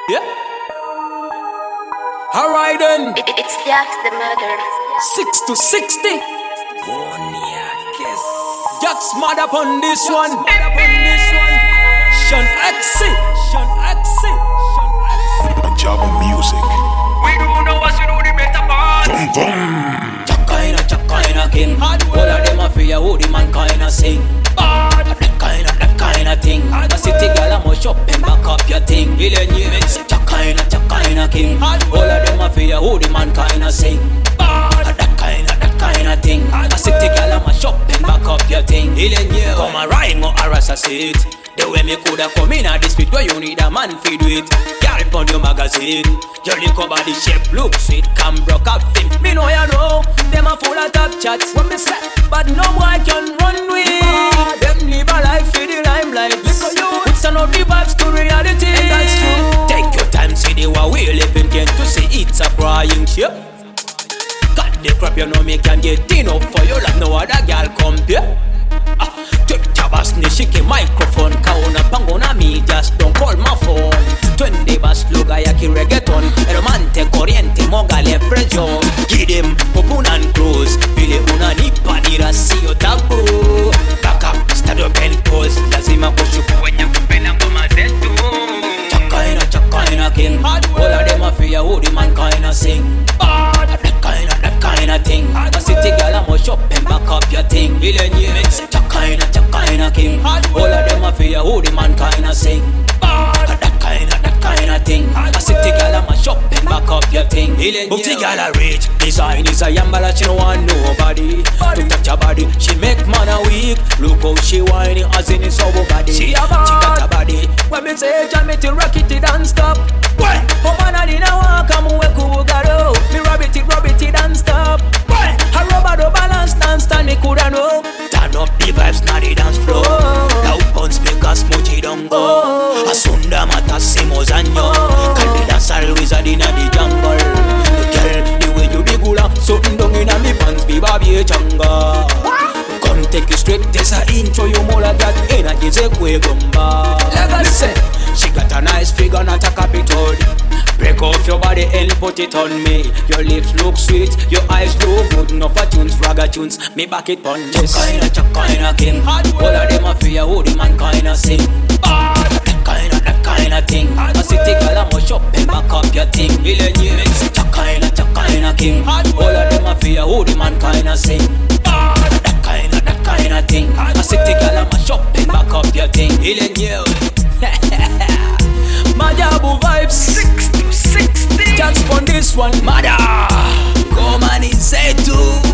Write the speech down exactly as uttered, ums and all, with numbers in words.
Yeah. Alright then. It, it's Jax the murder. Six to sixty. Bonia kiss. Jax mad up on this one. Mad up on this one. Sean Axie. Sean Axie. Sean Axie. Java music. We don't know what you do the better part. Boom boom. Chakaina, Chakaina king. All of them a fear who the man kinda sing. Bad. That kinda, that kinda thing. A city girl a mush up and back up your thing. Villain you make say Chakaina, Chakaina king. All of them a fear who the man kinda sing. Bad. That kinda, that kinda thing. A city girl a mush up and back up your thing. Villain you come a rhyme or harass a seat. The way me coulda come in a this fit where you need a man feed with. Girl pon your magazine. Your little body shape look sweet. Cam broke up thing. Me know ya know. Them a full of top chats. What me say? But no boy can run with. Them live a life for the limelight. Because you it's an of the vibes to reality. And that's true. Take your time, see the way we living. Get to see it's a crying ship. Got the crap you know me can get enough for you like no other girl compare. Ah, take Jabas ni shiki microphone. Kauna pangona me just don't call my phone. Twende bas luga ya ki reggaeton. Romante corriente mogale pressure. Give them open and close. Vile unanipa nira siyo tabu. Back up, stand up and pose. Lazima kushuku wenye kupenda ngoma zetu. Chakaina, Chakaina king. All of them a fear who the man kinda sing. Bad, that kinda, that kinda thing. A city girl a mush up and back up your thing. Villain you make say Chakaina, Chakaina king. All of them a fear who the man kinda sing. Bad, that kinda, that kinda thing. A city girl a mash up and back up your thing. Booty girl a rich. Design is a yambala, she don't want nobody to touch her body. She make man a weak. Look how she whining as in it's over body. She a bad. She got a body. When me say jam it, rock it, it don't stop. Why? Oh man, I didn't walk, I'm away, cool, garo. Me rub it, rub it, it don't stop. Why? I rubber the balance, dance, stand, me coulda know. Turn up the vibes, now the dance floor. Loud phones, speakers, smoothie don't go. Asunda mata simo zanyo. Can the dance always a dinner the jungle. The girl, the way you be gula, something down inna me pants, be baby changa. Come take it straight, there's a intro, you more like that energy, say kwe gumba. Listen, she got a nice figure, not a capital. Break off your body and put it on me. Your lips look sweet, your eyes look good. No for tunes, ragga tunes, me back it on this. Chakaina, Chakaina king. All of them a fear who the man kinda sing. That kinda, that kinda thing. A city girl a mush up and back up your thing. Villain you make say Chakaina, Chakaina king. All of them a fear who the man kinda sing. That kinda, that kinda thing. A city girl a mash up and back up your thing. Villain you. Majabu vibes. Six to sixty. Just on this one, mother. Come on inside too.